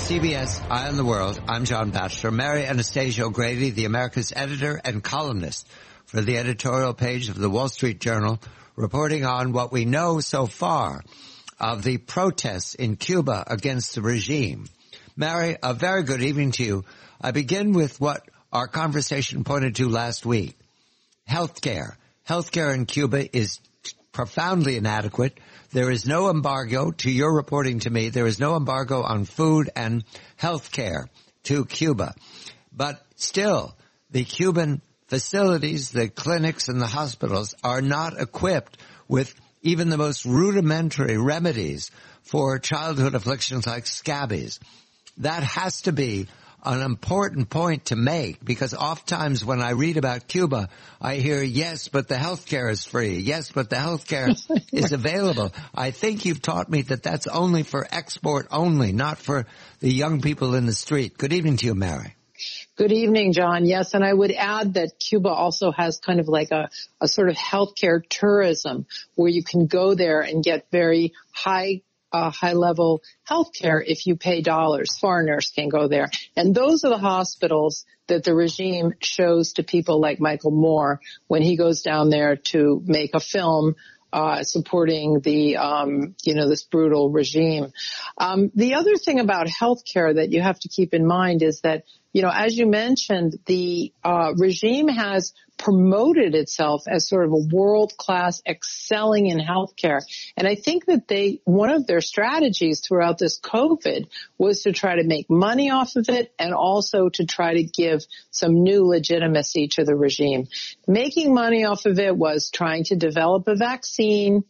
CBS Eye on the World, I'm John Batchelor. Mary Anastasia O'Grady, the America's editor and columnist for the editorial page of the Wall Street Journal, reporting on what we know so far of the protests in Cuba against the regime. Mary, a very good evening to you. I begin with what our conversation pointed to last week. Healthcare. Healthcare in Cuba is profoundly inadequate. There is no embargo, to your reporting to me, there is no embargo on food and health care to Cuba. But still, the Cuban facilities, the clinics and the hospitals are not equipped with even the most rudimentary remedies for childhood afflictions like scabies. That has to be an important point to make, because oftentimes when I read about Cuba, I hear, yes, but the healthcare is free. Yes, but the healthcare is available. I think you've taught me that that's only for export only, not for the young people in the street. Good evening to you, Mary. Good evening, John. Yes, and I would add that Cuba also has kind of like a sort of healthcare tourism where you can go there and get very high-level healthcare if you pay dollars. Foreigners can go there. And those are the hospitals that the regime shows to people like Michael Moore when he goes down there to make a film supporting the, this brutal regime. The other thing about healthcare that you have to keep in mind is that, as you mentioned, the regime has promoted itself as sort of a world-class excelling in healthcare. And I think that one of their strategies throughout this COVID was to try to make money off of it and also to try to give some new legitimacy to the regime. Making money off of it was trying to develop a vaccine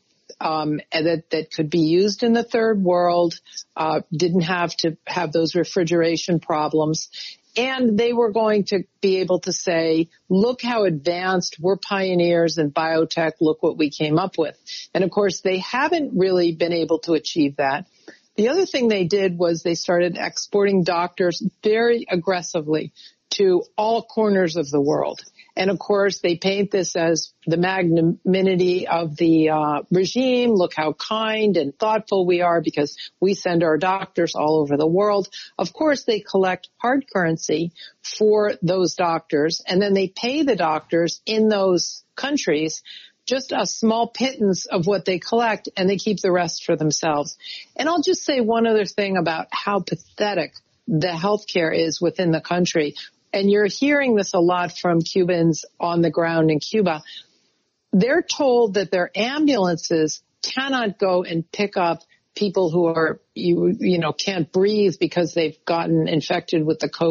that could be used in the third world, didn't have to have those refrigeration problems. And they were going to be able to say, look how advanced, we're pioneers in biotech, look what we came up with. And of course, they haven't really been able to achieve that. The other thing they did was they started exporting doctors very aggressively to all corners of the world. And of course, they paint this as the magnanimity of the regime. Look how kind and thoughtful we are because we send our doctors all over the world. Of course, they collect hard currency for those doctors, and then they pay the doctors in those countries just a small pittance of what they collect, and they keep the rest for themselves. And I'll just say one other thing about how pathetic the healthcare is within the country. And you're hearing this a lot from Cubans on the ground in Cuba. They're told that their ambulances cannot go and pick up people who are, can't breathe because they've gotten infected with the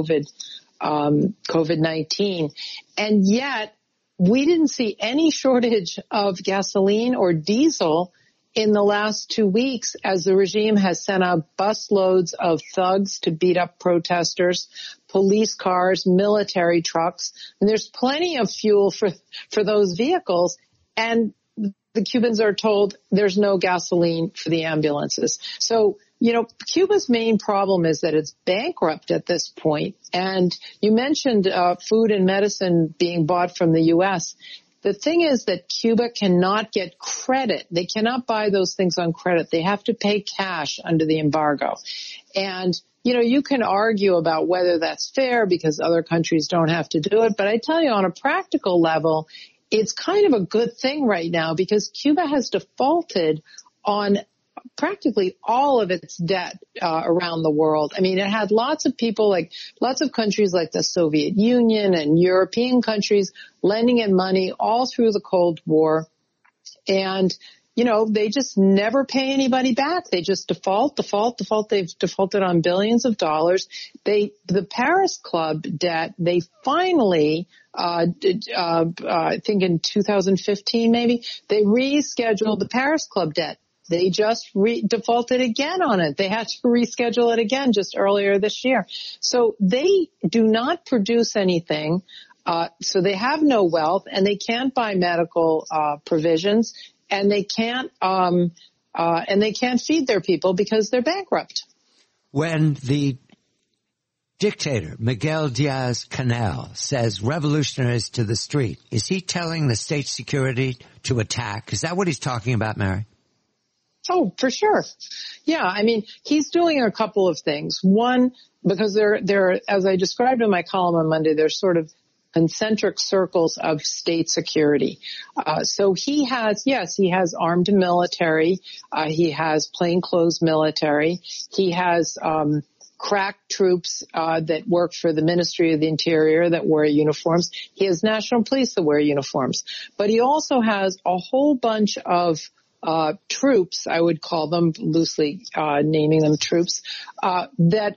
COVID-19. And yet we didn't see any shortage of gasoline or diesel in the last 2 weeks as the regime has sent out busloads of thugs to beat up protesters, police cars, military trucks, and there's plenty of fuel for those vehicles, and the Cubans are told there's no gasoline for the ambulances. So, Cuba's main problem is that it's bankrupt at this point, and you mentioned food and medicine being bought from the U.S. The thing is that Cuba cannot get credit. They cannot buy those things on credit. They have to pay cash under the embargo. And, you can argue about whether that's fair because other countries don't have to do it. But I tell you, on a practical level, it's kind of a good thing right now because Cuba has defaulted on practically all of its debt around the world. I mean, it had lots of countries like the Soviet Union and European countries lending it money all through the Cold War. And, they just never pay anybody back. They just default. They've defaulted on billions of dollars. The Paris Club debt, they finally, I think in 2015 maybe, they rescheduled the Paris Club debt. They just defaulted again on it. They had to reschedule it again just earlier this year. So they do not produce anything. So they have no wealth and they can't buy medical provisions and they can't feed their people because they're bankrupt. When the dictator Miguel Diaz-Canel says revolutionaries to the street, is he telling the state security to attack? Is that what he's talking about, Mary? Oh, for sure. Yeah, I mean, he's doing a couple of things. One, because there, as I described in my column on Monday, there's sort of concentric circles of state security. So he has armed military. He has plainclothes military. He has, crack troops, that work for the Ministry of the Interior that wear uniforms. He has national police that wear uniforms. But he also has a whole bunch of troops, I would call them, loosely naming them troops, that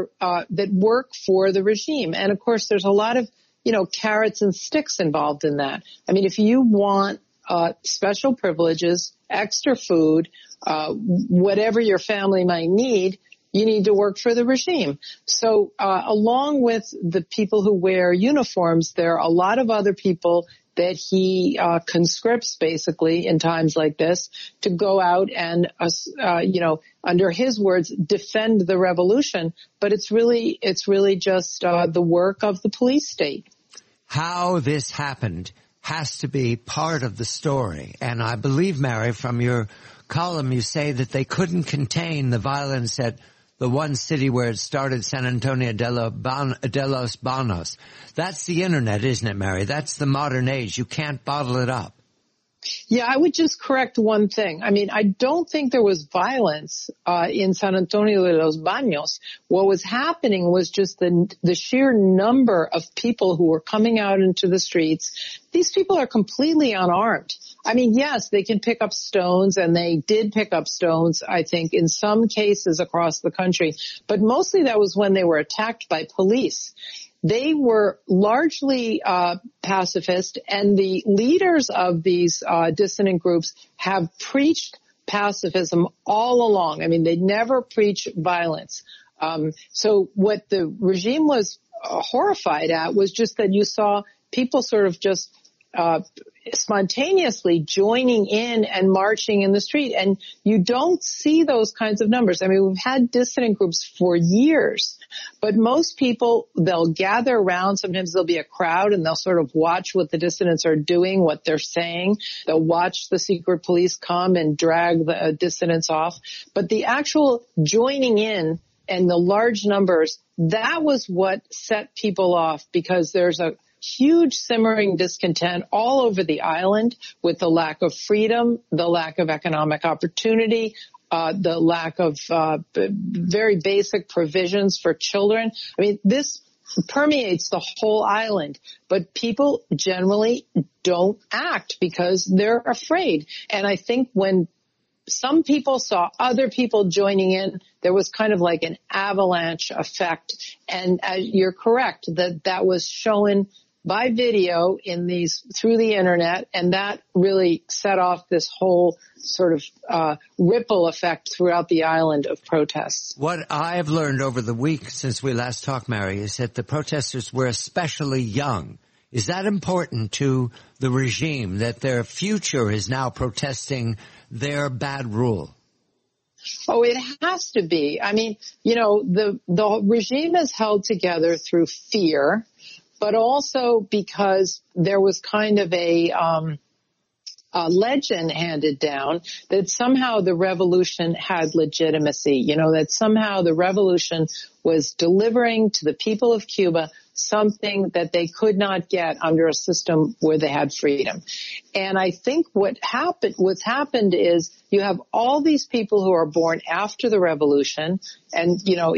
work for the regime. And of course, there's a lot of, carrots and sticks involved in that. I mean, if you want special privileges, extra food, whatever your family might need, you need to work for the regime. So along with the people who wear uniforms, there are a lot of other people that he conscripts basically in times like this to go out and, under his words, defend the revolution. But it's really just the work of the police state. How this happened has to be part of the story. And I believe, Mary, from your column, you say that they couldn't contain the violence at the one city where it started, San Antonio de los Banos. That's the internet, isn't it, Mary? That's the modern age. You can't bottle it up. Yeah, I would just correct one thing. I mean, I don't think there was violence in San Antonio de los Banos. What was happening was just the sheer number of people who were coming out into the streets. These people are completely unarmed. I mean, yes, they can pick up stones, and they did pick up stones, I think, in some cases across the country. But mostly that was when they were attacked by police. They were largely pacifist, and the leaders of these dissident groups have preached pacifism all along. I mean, they never preach violence. So what the regime was horrified at was just that you saw people sort of just spontaneously joining in and marching in the street. And you don't see those kinds of numbers. I mean, we've had dissident groups for years, but most people, they'll gather around. Sometimes there'll be a crowd and they'll sort of watch what the dissidents are doing, what they're saying. They'll watch the secret police come and drag the dissidents off. But the actual joining in and the large numbers, that was what set people off, because there's a huge simmering discontent all over the island with the lack of freedom, the lack of economic opportunity, the lack of very basic provisions for children. I mean, this permeates the whole island, but people generally don't act because they're afraid. And I think when some people saw other people joining in, there was kind of like an avalanche effect. And you're correct that was shown by video through the internet, and that really set off this whole sort of ripple effect throughout the island of protests. What I've learned over the week since we last talked, Mary, is that the protesters were especially young. Is that important to the regime, that their future is now protesting their bad rule? Oh, it has to be. I mean, the regime is held together through fear, but also because there was kind of a legend handed down that somehow the revolution had legitimacy, that somehow the revolution was delivering to the people of Cuba something that they could not get under a system where they had freedom. And I think what's happened is you have all these people who are born after the revolution, and,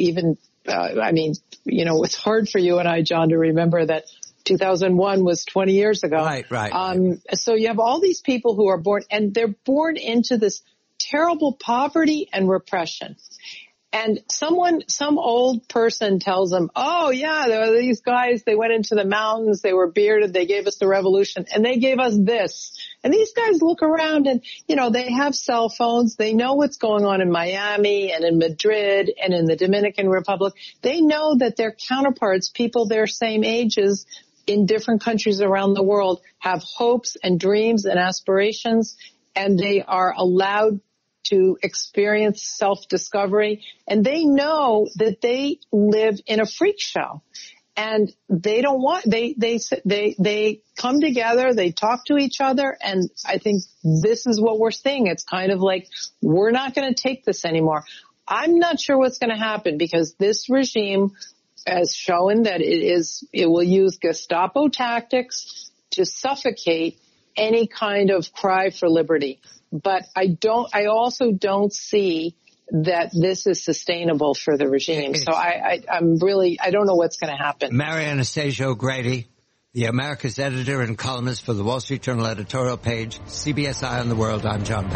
it's hard for you and I, John, to remember that 2001 was 20 years ago. Right. So you have all these people who are born, and they're born into this terrible poverty and repression. And some old person tells them, oh yeah, there were these guys, they went into the mountains, they were bearded, they gave us the revolution, and they gave us this. And these guys look around and, they have cell phones, they know what's going on in Miami and in Madrid and in the Dominican Republic. They know that their counterparts, people their same ages in different countries around the world, have hopes and dreams and aspirations, and they are allowed to experience self-discovery, and they know that they live in a freak show. And they don't want, they come together, they talk to each other, and I think this is what we're seeing. It's kind of like, we're not going to take this anymore. I'm not sure what's going to happen, because this regime has shown that it will use Gestapo tactics to suffocate any kind of cry for liberty. But I also don't see that this is sustainable for the regime. So I don't know what's going to happen. Mary Anastasia O'Grady, the America's editor and columnist for the Wall Street Journal editorial page, CBS Eye on the World. I'm John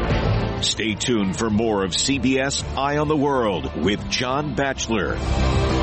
Batchelor. Stay tuned for more of CBS Eye on the World with John Batchelor.